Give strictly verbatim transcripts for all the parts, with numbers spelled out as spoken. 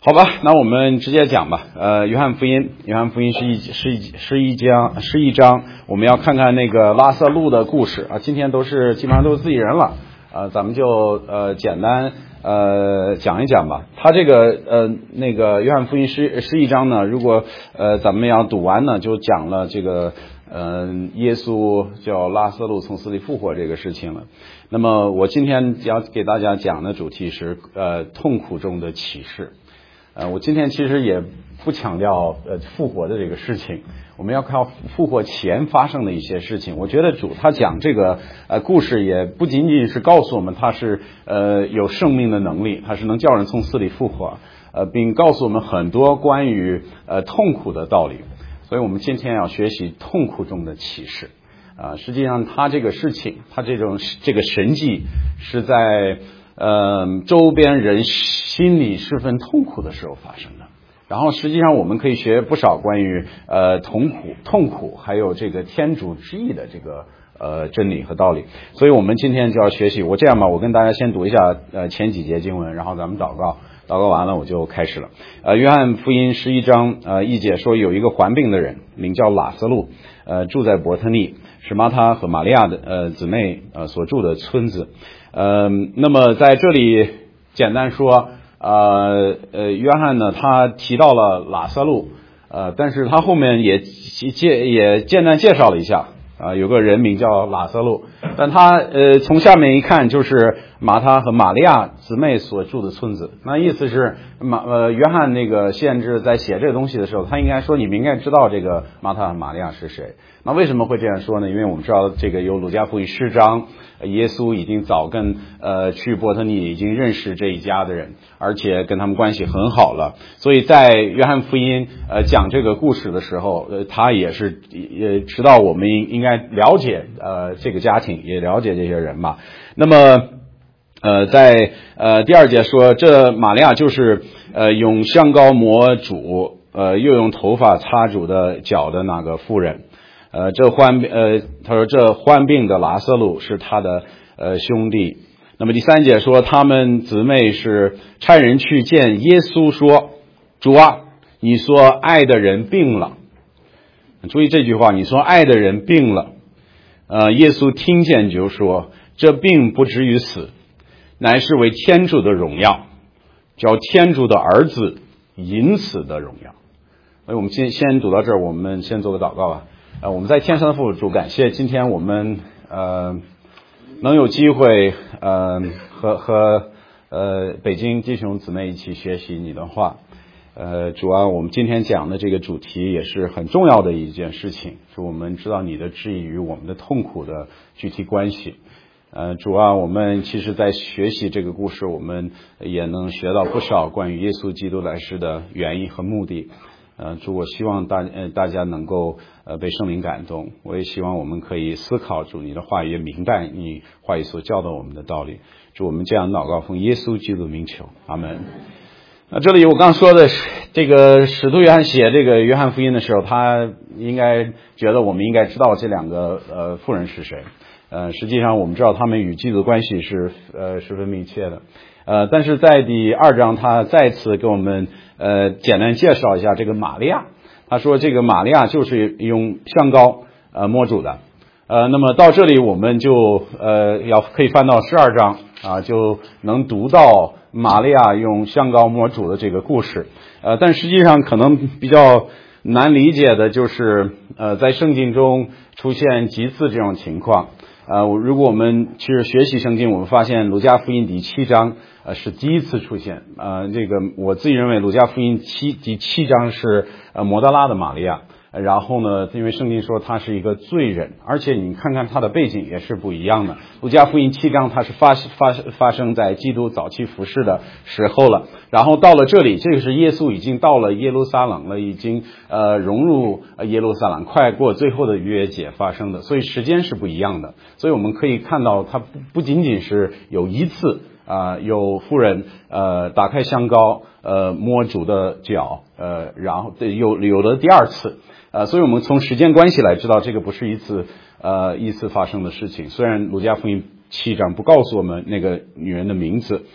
好吧，那我们直接讲吧。呃，约翰福音，约翰福音是一是一是一章是一章，我们要看看那个拉撒路的故事啊。今天都是基本上都是自己人了，呃，咱们就呃简单呃讲一讲吧。他这个呃那个约翰福音是是一章呢，如果呃咱们要读完呢，就讲了这个呃耶稣叫拉撒路从死里复活这个事情了。那么我今天要给大家讲的主题是呃痛苦中的启示。呃，我今天其实也不强调呃复活的这个事情，我们要靠复活前发生的一些事情。我觉得主他讲这个呃故事也不仅仅是告诉我们他是呃有生命的能力，他是能叫人从死里复活，呃，并告诉我们很多关于呃痛苦的道理。所以我们今天要学习痛苦中的启示。啊、呃，实际上他这个事情，他这种这个神迹是在呃，周边人心里十分痛苦的时候发生的。然后实际上我们可以学不少关于呃痛苦、痛苦，还有这个天主之意的这个呃真理和道理。所以我们今天就要学习。我这样吧，我跟大家先读一下呃前几节经文，然后咱们祷告，祷告完了我就开始了。呃，约翰福音十一章呃一节说，有一个患病的人，名叫拉撒路，呃住在伯特利，是马他和玛利亚的呃姊妹呃所住的村子。呃，那么在这里简单说，呃呃，约翰呢，他提到了拉撒路，呃，但是他后面也介也简单介绍了一下，啊、呃，有个人名叫拉撒路，但他呃从下面一看就是马他和玛利亚姊妹所住的村子，那意思是马呃约翰那个先知在写这个东西的时候，他应该说你们应该知道这个马他和玛利亚是谁。那为什么会这样说呢？因为我们知道这个有鲁家福音十章，耶稣已经早跟呃去伯特利已经认识这一家的人，而且跟他们关系很好了。所以在约翰福音呃讲这个故事的时候，呃他也是也知道我们应该了解呃这个家庭，也了解这些人吧。那么呃在呃第二节说，这玛利亚就是呃用香膏抹主，呃又用头发擦主的脚的那个妇人。呃，这患呃，他说这患病的拉撒路是他的呃兄弟。那么第三节说，他们姊妹是差人去见耶稣说：“主啊，你说爱的人病了。”注意这句话，你说爱的人病了。呃，耶稣听见就说：“这病不至于死，乃是为天主的荣耀，叫天主的儿子因此的荣耀。”所以我们先先读到这儿，我们先做个祷告吧。呃，我们在天上的父主，感谢今天我们呃能有机会呃和和呃北京弟兄姊妹一起学习你的话。呃，主啊，我们今天讲的这个主题也是很重要的一件事情，是我们知道你的旨意与我们的痛苦的具体关系。呃，主啊，我们其实在学习这个故事，我们也能学到不少关于耶稣基督来世的原因和目的。呃，主，我希望大呃大家能够呃被圣灵感动，我也希望我们可以思考主你的话语，也明白你话语所教导我们的道理。主，我们这样祷告，奉耶稣基督名求，阿门。那这里我刚说的这个使徒约翰写这个约翰福音的时候，他应该觉得我们应该知道这两个呃妇人是谁。呃，实际上我们知道他们与基督关系是呃十分密切的。呃，但是在第二章，他再次给我们呃简单介绍一下这个玛利亚。他说这个玛利亚就是用香膏呃摸主的。呃，那么到这里我们就呃要可以翻到十二章啊，就能读到玛利亚用香膏摸主的这个故事。呃，但实际上可能比较难理解的就是呃在圣经中出现几次这种情况。呃，如果我们其实学习圣经，我们发现路加福音第七章呃是第一次出现。呃，这个我自己认为路加福音七第七章是呃摩大拉的玛利亚。然后呢，因为圣经说他是一个罪人，而且你看看他的背景也是不一样的。路加福音七章他是发发发生在基督早期服侍的时候了，然后到了这里，这个是耶稣已经到了耶路撒冷了，已经呃融入耶路撒冷，快过最后的逾越节发生的，所以时间是不一样的。所以我们可以看到，他不不仅仅是有一次啊、呃，有妇人呃打开香膏呃摸主的脚，呃，然后有有了第二次。呃，所以我们从时间关系来知道，这个不是一次呃一次发生的事情。虽然路加福音七章不告诉我们那个女人的名字，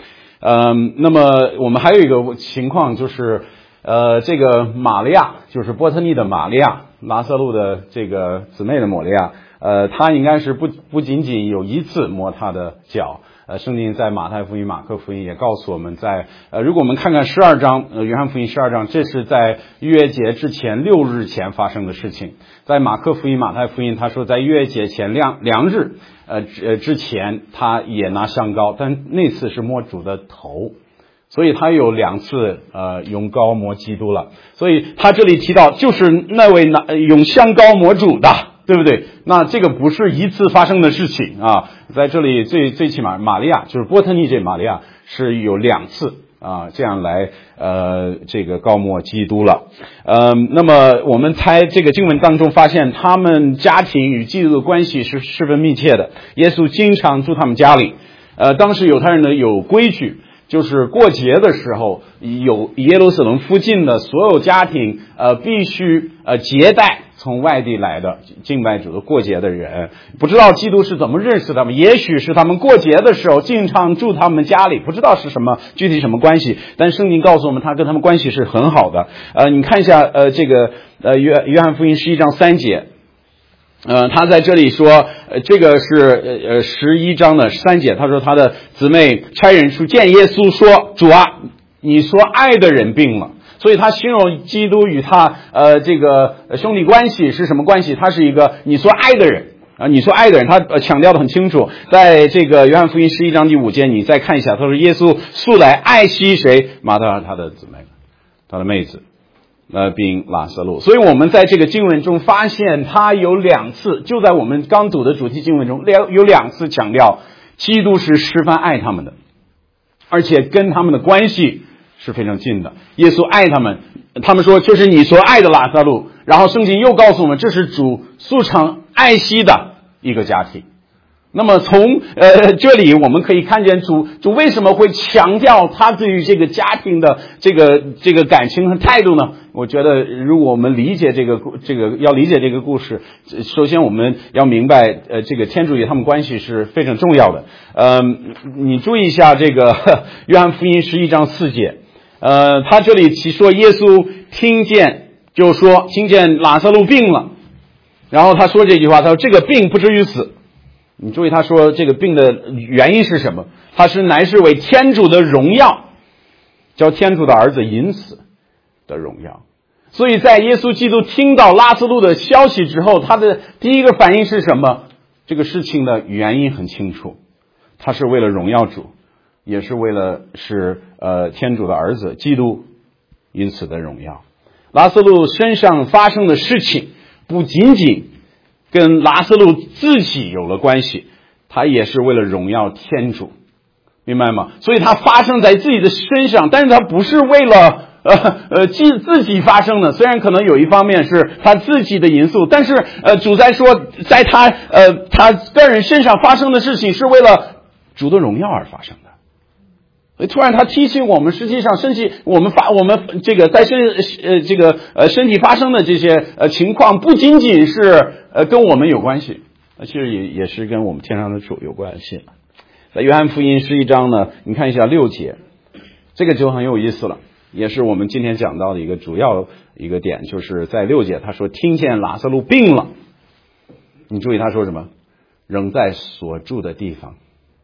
嗯，那么我们还有一个情况就是，呃，这个玛利亚，就是波特尼的玛利亚，拉撒路的这个姊妹的玛利亚，呃，她应该是不不仅仅有一次摸她的脚。呃，圣经在马太福音、马可福音也告诉我们在，呃，如果我们看看十二章，呃，约翰福音十二章，这是在逾越节之前六日前发生的事情。在马可福音、马太福音，他说在逾越节前两两日，呃，呃之前他也拿香膏，但那次是摸主的头，所以他有两次呃用膏摸基督了。所以他这里提到就是那位拿用香膏摸主的。对不对？那这个不是一次发生的事情啊，在这里最最起码玛利亚就是波特尼这玛利亚是有两次啊这样来呃这个膏抹基督了。呃那么我们猜这个经文当中发现他们家庭与基督的关系是十分密切的，耶稣经常住他们家里。呃当时犹太人呢有规矩，就是过节的时候有耶路撒冷附近的所有家庭呃必须呃接待从外地来的敬拜主的过节的人。不知道基督是怎么认识他们，也许是他们过节的时候经常住他们家里，不知道是什么具体什么关系，但圣经告诉我们他跟他们关系是很好的。呃你看一下呃这个呃约约翰福音十一章三节，呃他在这里说呃这个是呃十一章的三节，他说他的姊妹差人去见耶稣说，主啊，你所爱的人病了。所以他形容基督与他呃这个兄弟关系是什么关系？他是一个你所爱的人啊，你所爱的人，他呃强调的很清楚。在这个约翰福音十一章第五节，你再看一下，他说耶稣素来爱惜谁？马大他的姊妹，他的妹子，呃，并拉撒路。所以我们在这个经文中发现，他有两次，就在我们刚读的主题经文中，两有两次强调基督是十分爱他们的，而且跟他们的关系是非常近的。耶稣爱他们，他们说就是你所爱的拉撒路，然后圣经又告诉我们这是主素常爱惜的一个家庭。那么从呃这里我们可以看见主主为什么会强调他对于这个家庭的这个这个感情和态度呢？我觉得如果我们理解这个这个要理解这个故事，首先我们要明白呃这个天主与他们关系是非常重要的。呃你注意一下这个约翰福音十一章四节，呃他这里提说耶稣听见就说听见拉撒路病了，然后他说这句话，他说这个病不至于死。你注意他说这个病的原因是什么？他是乃是为天主的荣耀，叫天主的儿子因此的荣耀。所以在耶稣基督听到拉撒路的消息之后，他的第一个反应是什么？这个事情的原因很清楚，他是为了荣耀主，也是为了使呃天主的儿子基督因此的荣耀。拉撒路身上发生的事情不仅仅跟拉撒路自己有了关系，他也是为了荣耀天主，明白吗？所以他发生在自己的身上，但是他不是为了呃呃自自己发生的，虽然可能有一方面是他自己的因素，但是呃主在说在他呃他个人身上发生的事情是为了主的荣耀而发生的。所以突然他提醒我们，实际上身体我们发我们这个在身呃这个呃身体发生的这些呃情况，不仅仅是呃跟我们有关系，其实也也是跟我们天上的主有关系。在约翰福音十一章呢，你看一下六节，这个就很有意思了，也是我们今天讲到的一个主要一个点，就是在六节他说听见拉撒路病了，你注意他说什么？仍在所住的地方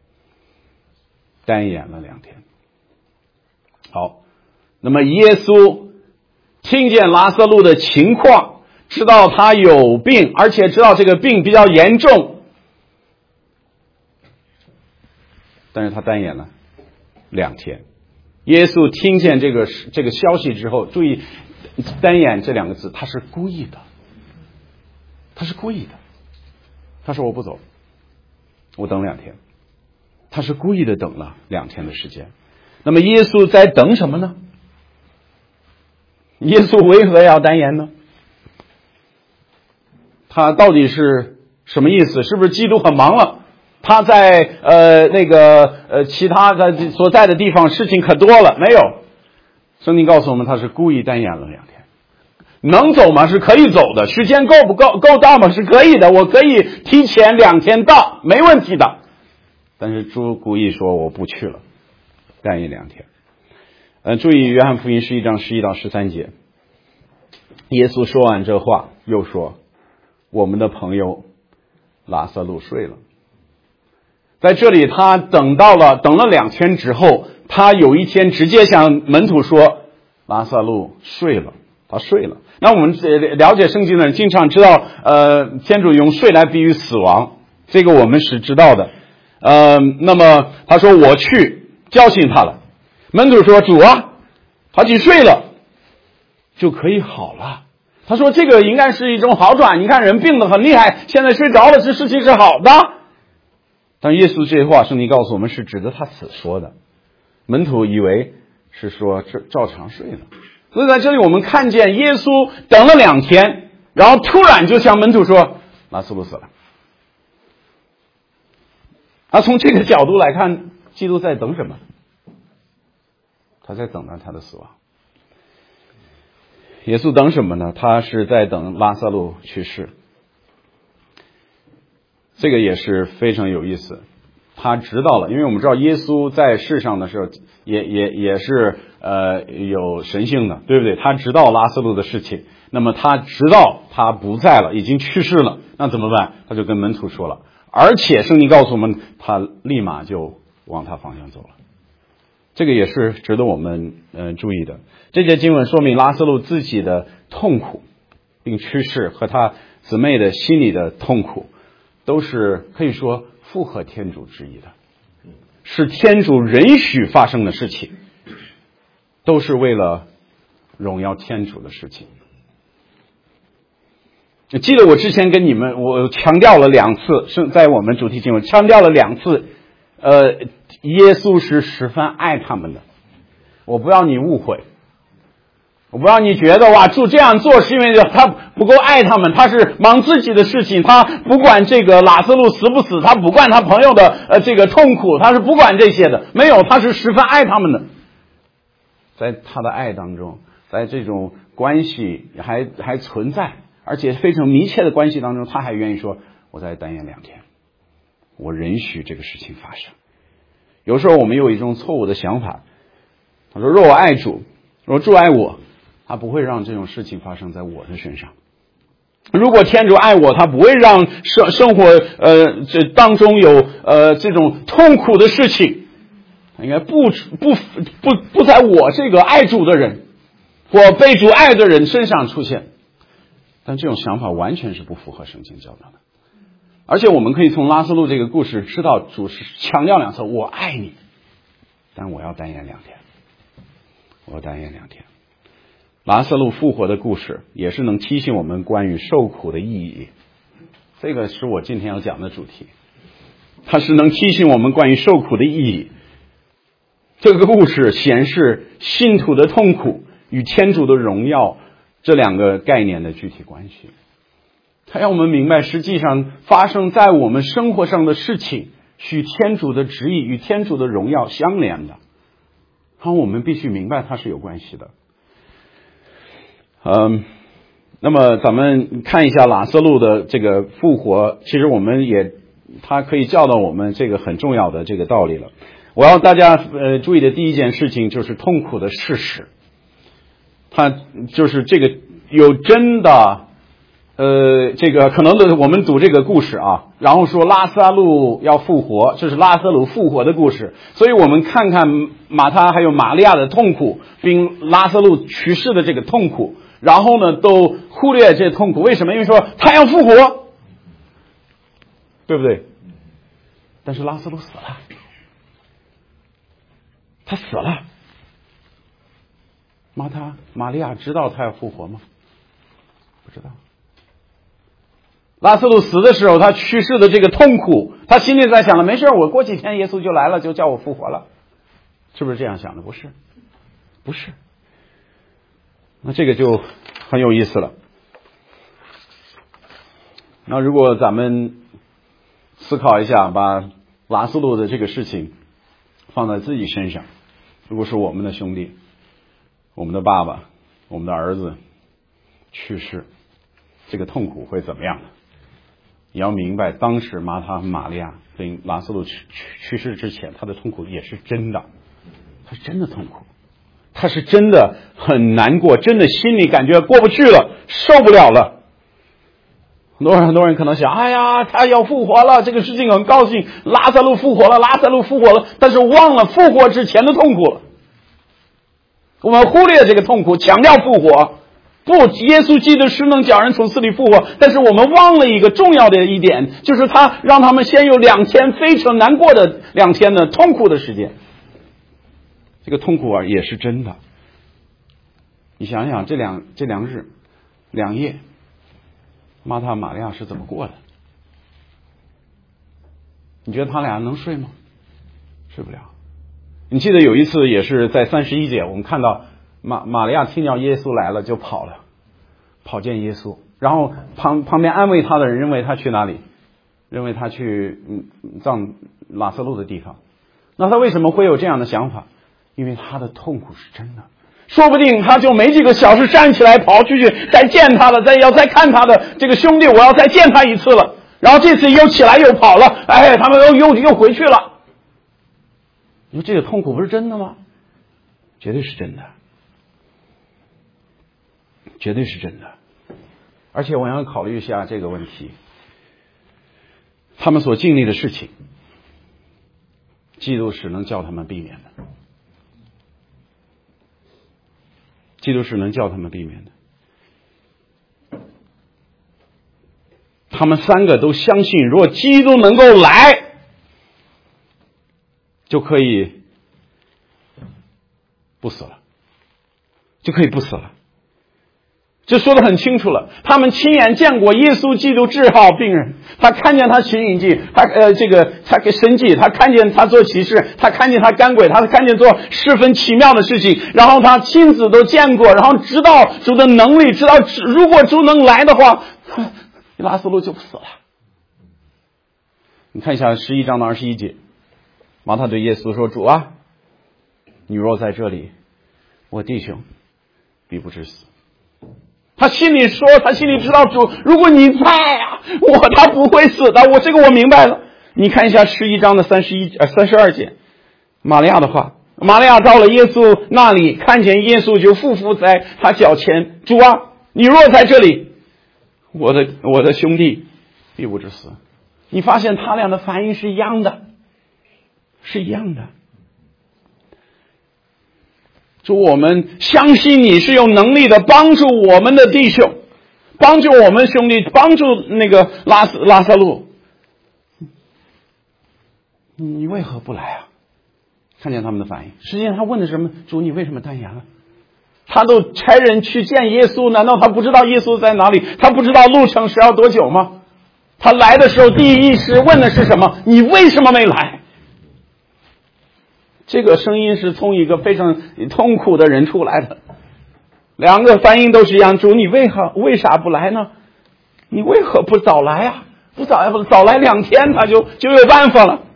单眼了两天。好，那么耶稣听见拉撒路的情况，知道他有病，而且知道这个病比较严重，但是他单眼了两天。耶稣听见这个这个消息之后，注意单眼这两个字，他是故意的，他是故意的。他说我不走，我等两天。他是故意的等了两天的时间。那么耶稣在等什么呢？耶稣为何要单言呢？他到底是什么意思？是不是基督很忙了？他在呃那个呃其他的所在的地方事情可多了？没有，圣经告诉我们他是故意单言了两天。能走吗？是可以走的。时间够不够够到吗？是可以的。我可以提前两天到，没问题的。但是主故意说我不去了， 待业两天。呃，注意约翰福音十一章十一到十三节，耶稣说完这话，又说：“我们的朋友拉撒路睡了。”在这里，他等到了等了两天之后，他有一天直接向门徒说：“拉撒路睡了，他睡了。”那我们了解圣经的人经常知道，呃，天主用睡来比喻死亡，这个我们是知道的。呃，那么他说：“我去叫醒他了。”门徒说：“主啊，他去睡了，就可以好了。”他说：“这个应该是一种好转，你看人病得很厉害，现在睡着了，这事情是好的。”但耶稣这些话，圣经告诉我们是指着他死说的，门徒以为是说这照常睡了。所以在这里我们看见耶稣等了两天，然后突然就向门徒说：“拉撒路死了。”而从这个角度来看，基督在等什么？他在等待他的死亡。耶稣等什么呢？他是在等拉撒路去世。这个也是非常有意思，他知道了，因为我们知道耶稣在世上的时候也也也是呃有神性的，对不对？他知道拉撒路的事情，那么他知道他不在了，已经去世了，那怎么办？他就跟门徒说了，而且圣经告诉我们，他立马就往他方向走了。这个也是值得我们呃注意的。这节经文说明拉撒路自己的痛苦并去世和他姊妹的心里的痛苦，都是可以说符合天主旨意的，是天主允许发生的事情，都是为了荣耀天主的事情。记得我之前跟你们我强调了两次，是在我们主题经文强调了两次，呃，耶稣是十分爱他们的。我不要你误会，我不让你觉得哇，主这样做是因为他不够爱他们，他是忙自己的事情，他不管这个拉撒路死不死，他不管他朋友的呃这个痛苦，他是不管这些的，没有，他是十分爱他们的。在他的爱当中，在这种关系还还存在，而且非常密切的关系当中，他还愿意说：“我再单言两天，我允许这个事情发生。”有时候我们有一种错误的想法，他说：“若我爱主，若主爱我，他不会让这种事情发生在我的身上。如果天主爱我，他不会让生生活呃这当中有呃这种痛苦的事情，应该不不不不在我这个爱主的人或被主爱的人身上出现。”但这种想法完全是不符合圣经教导的。而且我们可以从拉撒路这个故事知道，主是强调两次：我爱你，但我要单言两天，我要单言两天。拉撒路复活的故事也是能提醒我们关于受苦的意义，这个是我今天要讲的主题。它是能提醒我们关于受苦的意义。这个故事显示信徒的痛苦与天主的荣耀这两个概念的具体关系。它让我们明白，实际上发生在我们生活上的事情与天主的旨意与天主的荣耀相连的，然后我们必须明白它是有关系的。嗯，那么咱们看一下拉撒路的这个复活，其实我们也它可以教导我们这个很重要的这个道理了。我要大家呃注意的第一件事情就是痛苦的事实，它就是这个有真的呃这个可能的我们读这个故事啊，然后说拉撒路要复活，这是拉撒路复活的故事，所以我们看看马他还有玛利亚的痛苦，并拉撒路去世的这个痛苦。然后呢，都忽略这痛苦，为什么？因为说他要复活，对不对？但是拉撒路死了，他死了。马他、玛利亚知道他要复活吗？不知道。拉撒路死的时候，他去世的这个痛苦，他心里在想了，没事，我过几天耶稣就来了，就叫我复活了，是不是这样想的？不是，不是。那这个就很有意思了。那如果咱们思考一下，把拉撒路的这个事情放在自己身上，如果是我们的兄弟、我们的爸爸、我们的儿子去世，这个痛苦会怎么样呢？你要明白，当时马他、玛利亚跟拉撒路去去世之前，他的痛苦也是真的， 他是真的痛苦，他是真的很难过，真的心里感觉过不去了，受不了了。很多人很多人可能想，哎呀，他要复活了，这个事情很高兴，拉撒路复活了，拉撒路复活了，但是忘了复活之前的痛苦了。我们忽略这个痛苦，强调复活。不，耶稣基督是能叫人从死里复活，但是我们忘了一个重要的一点，就是他让他们先有两天非常难过的两天的痛苦的时间。这个痛苦啊也是真的。你想想这两这两日两夜，马塔玛利亚是怎么过的？你觉得他俩能睡吗？睡不了。你记得有一次也是在三十一节，我们看到玛玛利亚听到耶稣来了就跑了，跑见耶稣，然后旁旁边安慰他的人认为他去哪里？认为他去嗯葬拉撒路的地方。那他为什么会有这样的想法？因为他的痛苦是真的。说不定他就没几个小时站起来跑出去再见他了，再要再看他的这个兄弟，我要再见他一次了。然后这次又起来又跑了，哎，他们又又又回去了。你说这个痛苦不是真的吗？绝对是真的，绝对是真的。而且我要考虑一下这个问题，他们所经历的事情，基督是能叫他们避免的，基督是能叫他们避免的。他们三个都相信，如果基督能够来，就可以不死了，就可以不死了。这说得很清楚了，他们亲眼见过耶稣基督治好病人，他看见他行神迹，他呃这个他给神迹，他看见他做奇事，他看见他赶鬼，他看见做十分奇妙的事情，然后他亲自都见过，然后知道主的能力，知道如果主能来的话，拉撒路就不死了。你看一下十一章的二十一节，马太对耶稣说：“主啊，你若在这里，我弟兄必不致死。”他心里说，他心里知道主，如果你在啊，我他不会死的，我这个我明白了。你看一下十一章的三十一呃三十二节，玛利亚的话，玛利亚到了耶稣那里，看见耶稣就俯伏在他脚前，主啊，你若在这里，我的我的兄弟必不致死。你发现他俩的反应是一样的，是一样的。主，我们相信你是有能力的，帮助我们的弟兄，帮助我们兄弟，帮助那个拉拉撒路。你为何不来啊？看见他们的反应，实际上他问的是什么？主，你为什么单言了？他都差人去见耶稣，难道他不知道耶稣在哪里？他不知道路程是要多久吗？他来的时候第一时问的是什么？你为什么没来？这个声音是从一个非常痛苦的人出来的，两个反应都是一样。主，你为何为啥不来呢？你为何不早来啊？不早来，不早来两天，他就就有办法了。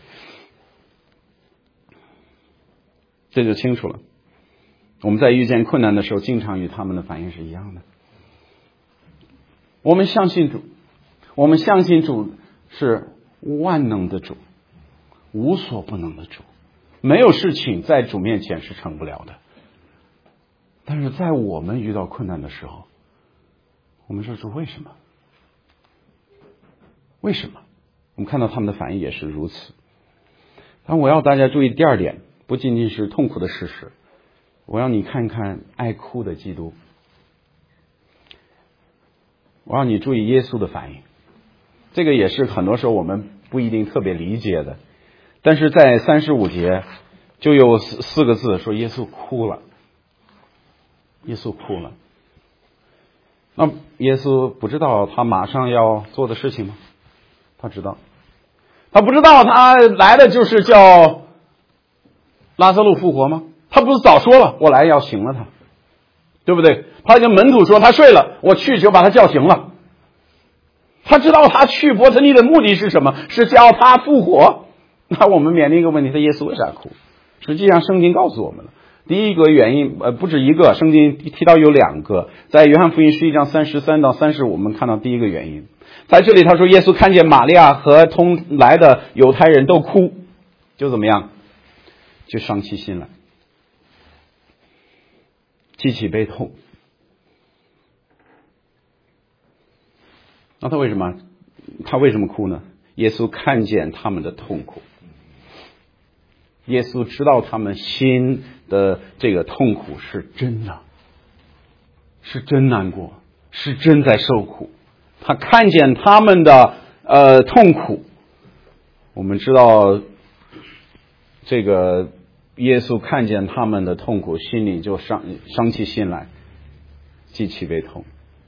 这就清楚了。我们在遇见困难的时候，经常与他们的反应是一样的。我们相信主，我们相信主是万能的主，无所不能的主。没有事情在主面前是成不了的。但是在我们遇到困难的时候，我们说主为什么？为什么？我们看到他们的反应也是如此。但我要大家注意第二点，不仅仅是痛苦的事实，我让你看看爱哭的基督。我让你注意耶稣的反应。这个也是很多时候我们不一定特别理解的。但是在三十五节就有四四个字说耶稣哭了，耶稣哭了。那耶稣不知道他马上要做的事情吗？他知道。他不知道他来的就是叫拉撒路复活吗？他不是早说了我来要醒了他，对不对？他跟门徒说他睡了，我去就把他叫醒了。他知道他去伯特利的目的是什么？是叫他复活。那我们面临一个问题，他耶稣为啥哭？实际上圣经告诉我们了，第一个原因呃不止一个，圣经提到有两个。在约翰福音十一章三十三到三十五，我们看到第一个原因，在这里他说耶稣看见玛利亚和同来的犹太人都哭，就怎么样？就伤其心了。 极其悲痛。那他为什么他为什么哭呢？耶稣看见他们的痛苦，耶稣知道他们心的这个痛苦是真的，是真难过，是真在受苦。他看见他们的呃痛苦，我们知道这个耶稣看见他们的痛苦，心里就伤伤起心来，极其悲痛。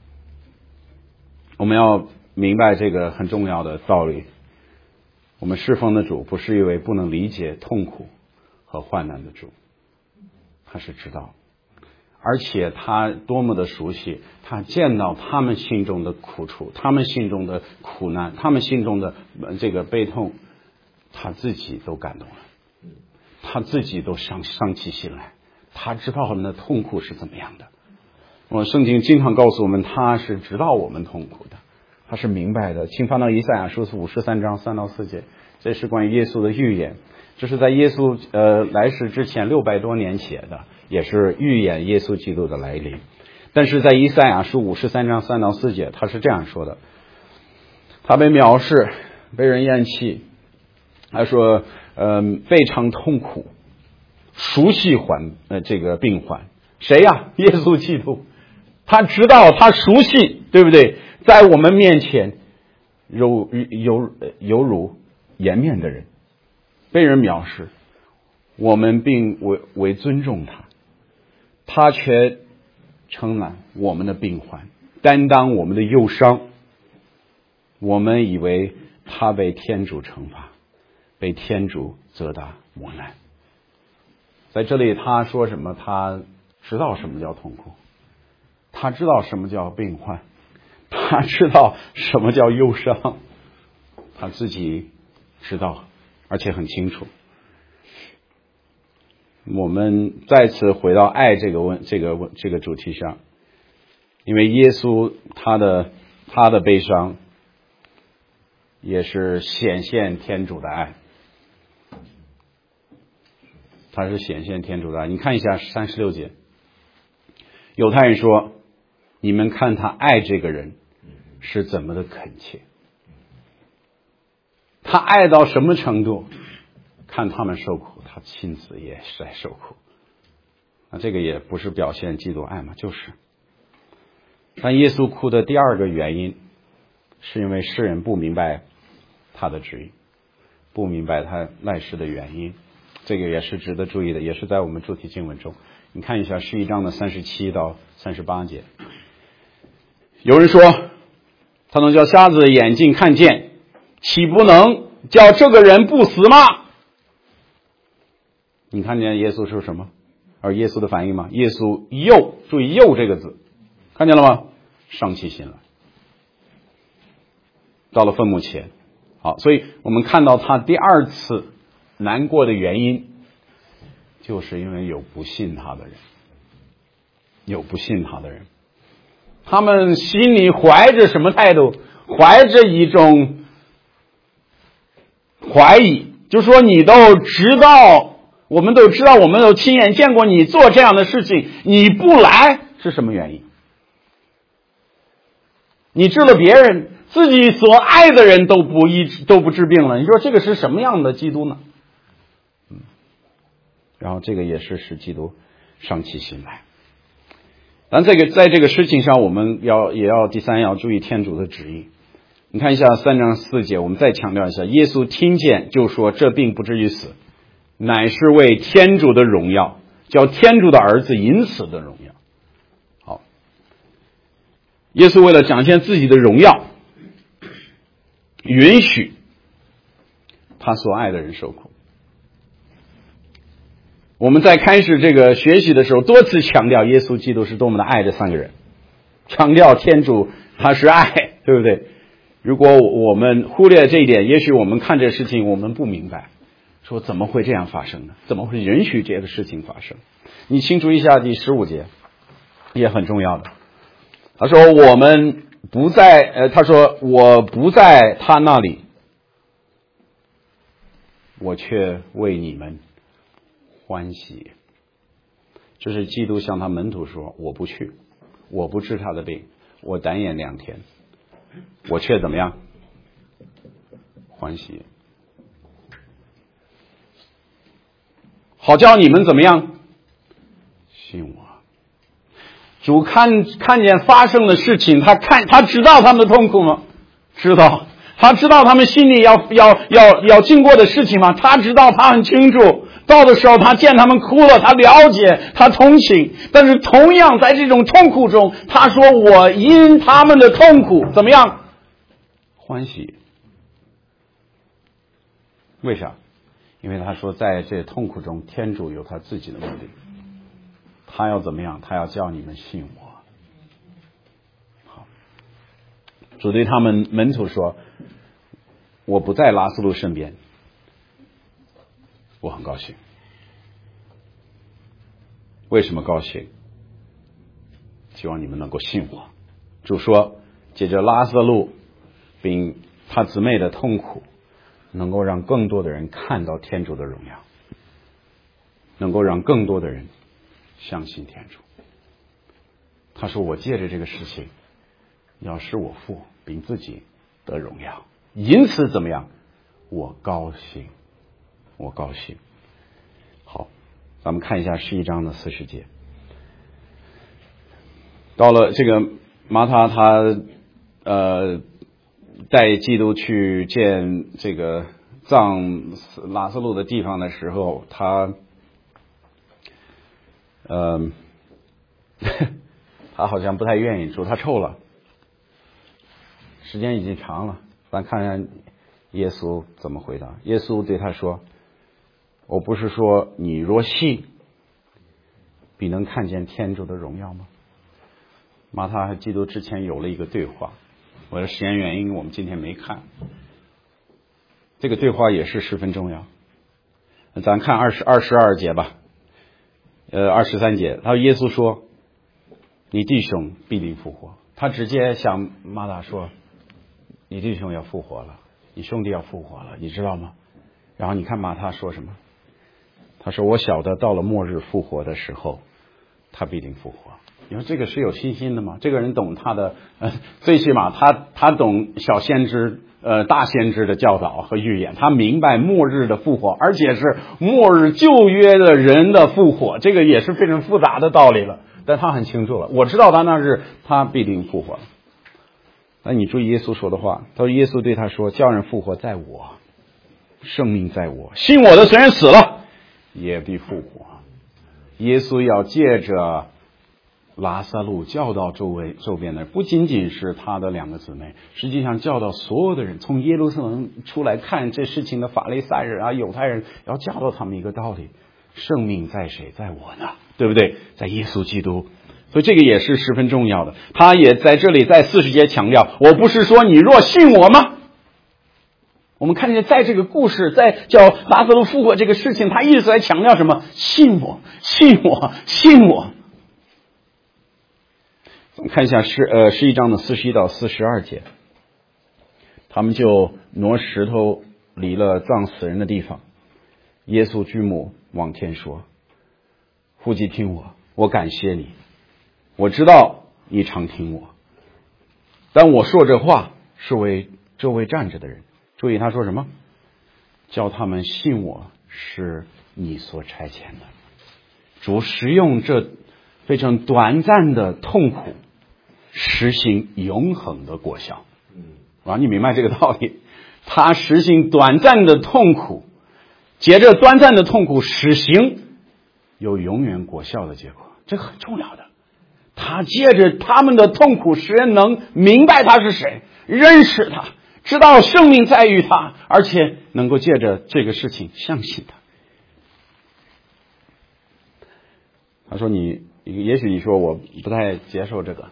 我们要明白这个很重要的道理。我们侍奉的主不是一位不能理解痛苦和患难的主，他是知道，而且他多么的熟悉，他见到他们心中的苦楚，他们心中的苦难，他们心中的这个悲痛，他自己都感动了，他自己都伤伤起心来，他知道我们的痛苦是怎么样的。我圣经经常告诉我们，他是知道我们痛苦的，他是明白的。请翻到以赛亚书五十三章三到四节，这是关于耶稣的预言，这是在耶稣呃来世之前六百多年写的，也是预言耶稣基督的来临。但是在以赛亚书五十三章三到四节，他是这样说的：他被藐视，被人厌弃，他说呃非常痛苦，熟悉患呃这个病患。谁呀？耶稣基督。他知道，他熟悉，对不对？在我们面前犹犹犹如颜面的人，被人藐视，我们并为为尊重他，他却承揽我们的病患，担当我们的忧伤。我们以为他被天主惩罚，被天主责打磨难。在这里他说什么？他知道什么叫痛苦，他知道什么叫病患，他知道什么叫忧伤，他自己知道，而且很清楚。我们再次回到爱这个问这个问这个主题上，因为耶稣他的他的悲伤也是显现天主的爱，他是显现天主的爱。你看一下三十六节，犹太人说，你们看他爱这个人是怎么的恳切，他爱到什么程度？看他们受苦，他亲自也是在受苦。那这个也不是表现基督爱嘛，就是。但耶稣哭的第二个原因，是因为世人不明白他的旨意，不明白他来世的原因。这个也是值得注意的，也是在我们主题经文中。你看一下十一章的三十七到三十八节。有人说，他能叫瞎子的眼睛看见，岂不能叫这个人不死吗？你看见耶稣说什么？而耶稣的反应吗？耶稣又，注意又这个字，看见了吗？伤起心来，到了坟墓前。好，所以我们看到他第二次难过的原因，就是因为有不信他的人，有不信他的人，他们心里怀着什么态度？怀着一种怀疑，就是说你都知道，我们都知道，我们都亲眼见过你做这样的事情，你不来是什么原因？你治了别人，自己所爱的人都不医都不治病了，你说这个是什么样的基督呢？嗯，然后这个也是使基督伤起心来。但这个在这个事情上，我们要也要第三要注意天主的旨意。你看一下三章四节，我们再强调一下，耶稣听见就说，这病不至于死，乃是为天主的荣耀，叫天主的儿子因此的荣耀。好，耶稣为了展现自己的荣耀，允许他所爱的人受苦。我们在开始这个学习的时候，多次强调耶稣基督是多么的爱这三个人，强调天主他是爱，对不对？如果我们忽略这一点，也许我们看这事情我们不明白，说怎么会这样发生呢？怎么会允许这个事情发生？你清楚一下第十五节也很重要的。他说我们不在呃，他说我不在他那里，我却为你们欢喜。 这是基督向他门徒说，我不去，我不治他的病，我单眼两天，我却怎么样？欢喜，好叫你们怎么样？信我。主看看见发生的事情，他看他知道他们的痛苦吗？知道。他知道他们心里要要要要经过的事情吗？他知道，他很清楚。到的时候，他见他们哭了，他了解，他同情。但是同样在这种痛苦中，他说：“我因他们的痛苦怎么样？欢喜。”为啥？因为他说，在这痛苦中，天主有他自己的目的。他要怎么样？他要叫你们信我。好，主对他们门徒说：“我不在拉斯路身边，我很高兴。为什么高兴？希望你们能够信我。”主说，借着拉斯路并他姊妹的痛苦，能够让更多的人看到天主的荣耀，能够让更多的人相信天主。他说，我借着这个事情要使我父并自己得荣耀，因此怎么样？我高兴，我高兴。好，咱们看一下十一章的四十节。到了这个马塔他呃带基督去见这个葬拉斯路的地方的时候，他呃他好像不太愿意，说他臭了，时间已经长了。咱看看耶稣怎么回答。耶稣对他说，我不是说你若信必能看见天主的荣耀吗？马塔和基督之前有了一个对话，为了时间原因我们今天没看。这个对话也是十分重要。咱看二十二十二节吧，呃二十三节，他说耶稣说，你弟兄必定复活。他直接向马塔说，你弟兄要复活了，你兄弟要复活了，你知道吗？然后你看马塔说什么？他说，我晓得到了末日复活的时候，他必定复活。你说这个是有信心的吗？这个人懂他的，呃，最起码他他懂小先知呃大先知的教导和预言，他明白末日的复活，而且是末日旧约的人的复活，这个也是非常复杂的道理了。但他很清楚了，我知道他那日他必定复活。那你注意耶稣说的话，他说耶稣对他说，叫人复活在我，生命在我，信我的虽然死了也必复活。耶稣要借着拉撒路教导周围周边的人，不仅仅是他的两个姊妹，实际上教导所有的人，从耶路撒冷出来看这事情的法利赛人啊犹太人，要教导他们一个道理，生命在谁？在我呢，对不对？在耶稣基督。所以这个也是十分重要的。他也在这里在四十节强调，我不是说你若信我吗？我们看见在这个故事，在叫拉撒路复活这个事情，他一直在强调什么？信我，信我，信我。我们看一下十呃十一章的四十一到四十二节，他们就挪石头离了葬死人的地方。耶稣举目往天说，父亲听我，我感谢你，我知道你常听我，但我说这话是为周围站着的人。注意他说什么？叫他们信我是你所差遣的。主使用这非常短暂的痛苦，实行永恒的果效。啊，你明白这个道理？他实行短暂的痛苦，接着短暂的痛苦实行有永远果效的结果，这个很重要的。他借着他们的痛苦，使人能明白他是谁，认识他，知道生命在于他，而且能够借着这个事情相信他。他说你也许你说我不太接受这个，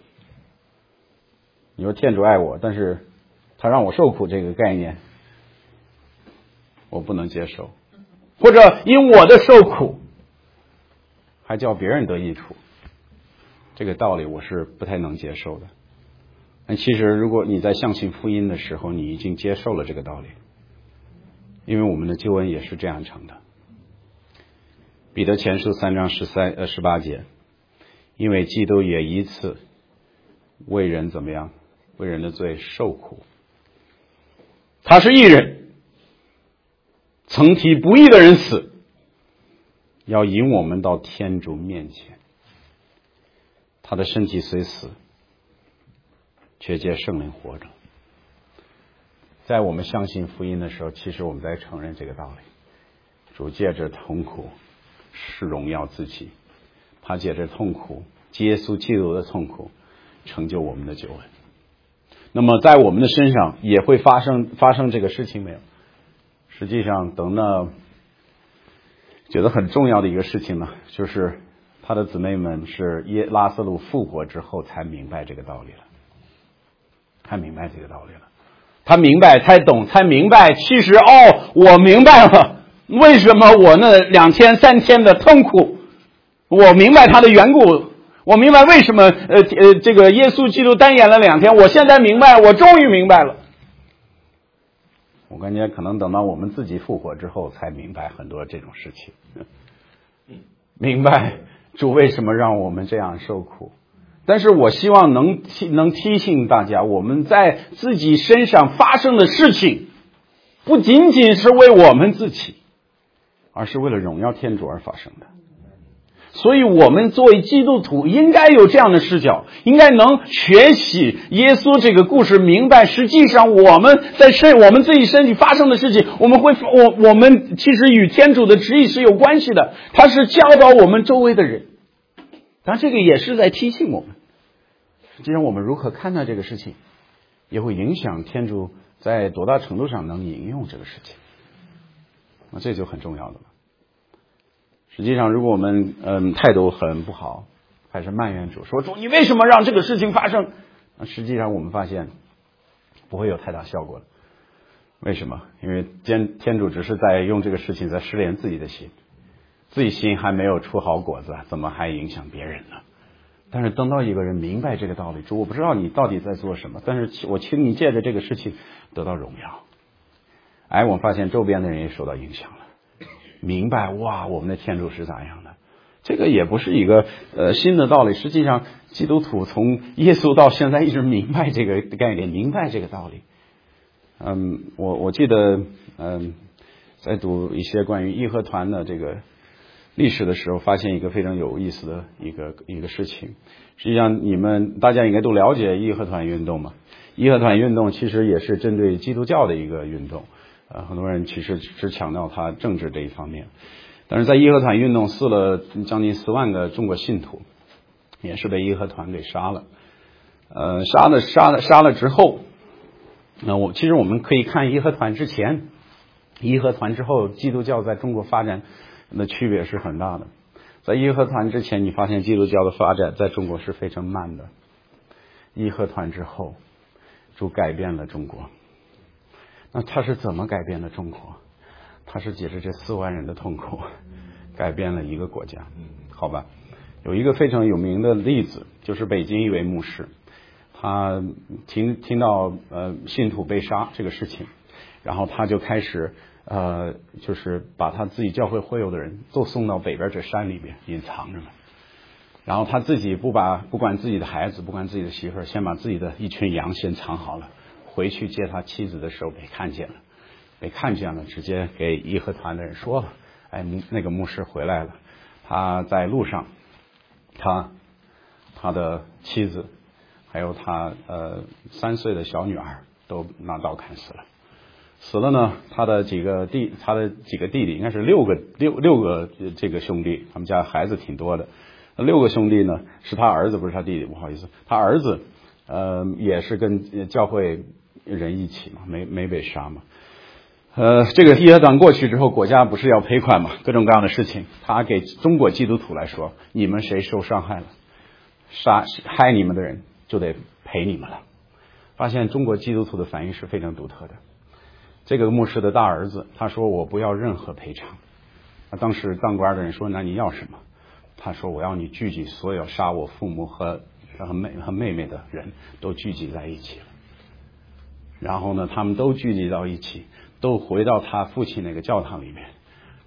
你说天主爱我，但是他让我受苦这个概念我不能接受，或者因我的受苦还叫别人得益处，这个道理我是不太能接受的。但其实如果你在相信福音的时候，你已经接受了这个道理，因为我们的救恩也是这样成的。 彼得前书三章十三呃十八节，因为基督也一次为人怎么样，为人的罪受苦，他是义人，曾替不义的人死，要引我们到天主面前。他的身体虽死，却借圣灵活着。在我们相信福音的时候，其实我们在承认这个道理。主借着痛苦是荣耀自己，他借着痛苦，耶稣基督的痛苦成就我们的救恩。那么在我们的身上也会发生发生这个事情没有？实际上等到觉得很重要的一个事情呢，就是他的姊妹们是耶拉撒路复活之后才明白这个道理了，才明白这个道理了，他明白才懂才明白，其实哦，我明白了，为什么我那两天三天的痛苦，我明白他的缘故，我明白为什么呃呃这个耶稣基督单演了两天，我现在明白，我终于明白了。我感觉可能等到我们自己复活之后才明白很多这种事情，明白主为什么让我们这样受苦。但是我希望能能提醒大家，我们在自己身上发生的事情不仅仅是为我们自己，而是为了荣耀天主而发生的。所以我们作为基督徒应该有这样的视角，应该能学习耶稣这个故事，明白实际上我们在身我们自己身体发生的事情，我们会我我们其实与天主的旨意是有关系的，他是教导我们周围的人，当然这个也是在提醒我们，实际上我们如何看待这个事情，也会影响天主在多大程度上能引用这个事情，那这就很重要的了。实际上如果我们嗯态度很不好，还是埋怨主说主你为什么让这个事情发生，那实际上我们发现不会有太大效果的。为什么？因为天天主只是在用这个事情在试炼自己的心，自己心还没有出好果子，怎么还影响别人呢？但是等到一个人明白这个道理，主我不知道你到底在做什么，但是我请你借着这个事情得到荣耀。哎，我发现周边的人也受到影响了，明白哇，我们的天主是咋样的。这个也不是一个呃新的道理，实际上基督徒从耶稣到现在一直明白这个概念，明白这个道理。嗯，我我记得嗯在读一些关于义和团的这个历史的时候，发现一个非常有意思的一个一个事情。实际上你们大家应该都了解义和团运动嘛，义和团运动其实也是针对基督教的一个运动。呃，很多人其实只强调他政治这一方面，但是在义和团运动死了将近四万个中国信徒，也是被义和团给杀了。呃，杀了杀了杀了之后，那我其实我们可以看义和团之前，义和团之后，基督教在中国发展的区别是很大的。在义和团之前，你发现基督教的发展在中国是非常慢的。义和团之后，主改变了中国。那他是怎么改变了中国？他是借着这四万人的痛苦改变了一个国家，好吧？有一个非常有名的例子，就是北京一位牧师，他听听到呃信徒被杀这个事情，然后他就开始呃就是把他自己教会会友的人都送到北边这山里边隐藏着了，然后他自己不把不管自己的孩子，不管自己的媳妇儿，先把自己的一群羊先藏好了，回去接他妻子的时候被看见了，被看见了，直接给义和团的人说了，哎，那个牧师回来了，他在路上，他他的妻子还有他呃三岁的小女儿都拿刀砍死了。死了呢，他的几个弟，他的几个弟弟，应该是六个六六个这个兄弟，他们家孩子挺多的。六个兄弟呢，是他儿子，不是他弟弟，不好意思，他儿子呃也是跟教会人一起嘛，没没被杀嘛。呃，这个义和团过去之后，国家不是要赔款嘛，各种各样的事情。他给中国基督徒来说，你们谁受伤害了，杀害你们的人就得赔你们了。发现中国基督徒的反应是非常独特的。这个牧师的大儿子他说我不要任何赔偿。那当时当官的人说那你要什么？他说我要你聚集所有杀我父母和和妹和妹妹的人都聚集在一起了。然后呢，他们都聚集到一起，都回到他父亲那个教堂里面，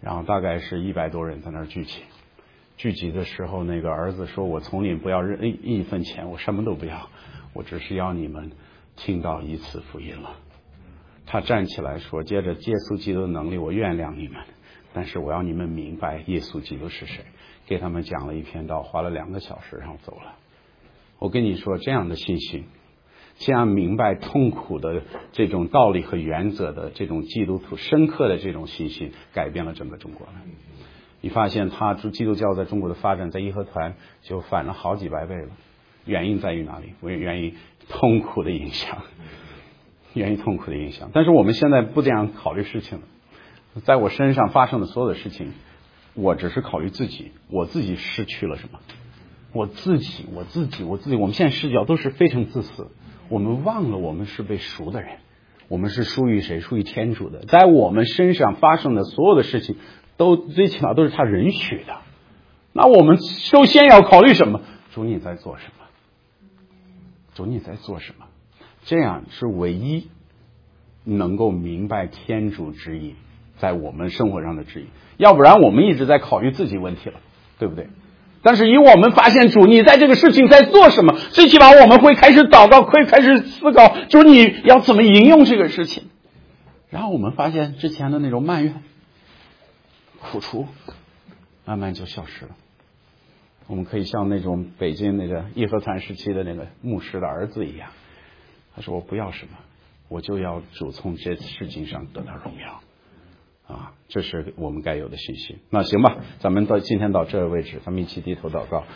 然后大概是一百多人在那儿聚集。聚集的时候，那个儿子说：“我从你不要任一一分钱，我什么都不要，我只是要你们听到一次福音了。”他站起来说：“接着耶稣基督的能力，我原谅你们，但是我要你们明白耶稣基督是谁。”给他们讲了一篇道，花了两个小时，然后走了。我跟你说，这样的信心，这样明白痛苦的这种道理和原则的这种基督徒深刻的这种信心，改变了整个中国了。你发现他基督教在中国的发展，在义和团就翻了好几百倍了。原因在于哪里？源于痛苦的影响，源于痛苦的影响。但是我们现在不这样考虑事情了。在我身上发生的所有的事情，我只是考虑自己，我自己失去了什么？我自己，我自己，我自己。我们现在视角都是非常自私，我们忘了我们是被赎的人，我们是属于谁？属于天主的。在我们身上发生的所有的事情，都最起码都是他允许的。那我们首先要考虑什么？主你在做什么？主你在做什么？这样是唯一能够明白天主之意在我们生活上的旨意，要不然我们一直在考虑自己问题了，对不对？但是以我们发现主你在这个事情在做什么，最起码我们会开始祷告，会开始思考主你要怎么应用这个事情，然后我们发现之前的那种埋怨苦楚慢慢就消失了。我们可以像那种北京那个义和团时期的那个牧师的儿子一样，他说我不要什么，我就要主从这事情上得到荣耀啊，这是我们该有的信心。那行吧，咱们到今天到这个位置，咱们一起低头祷告。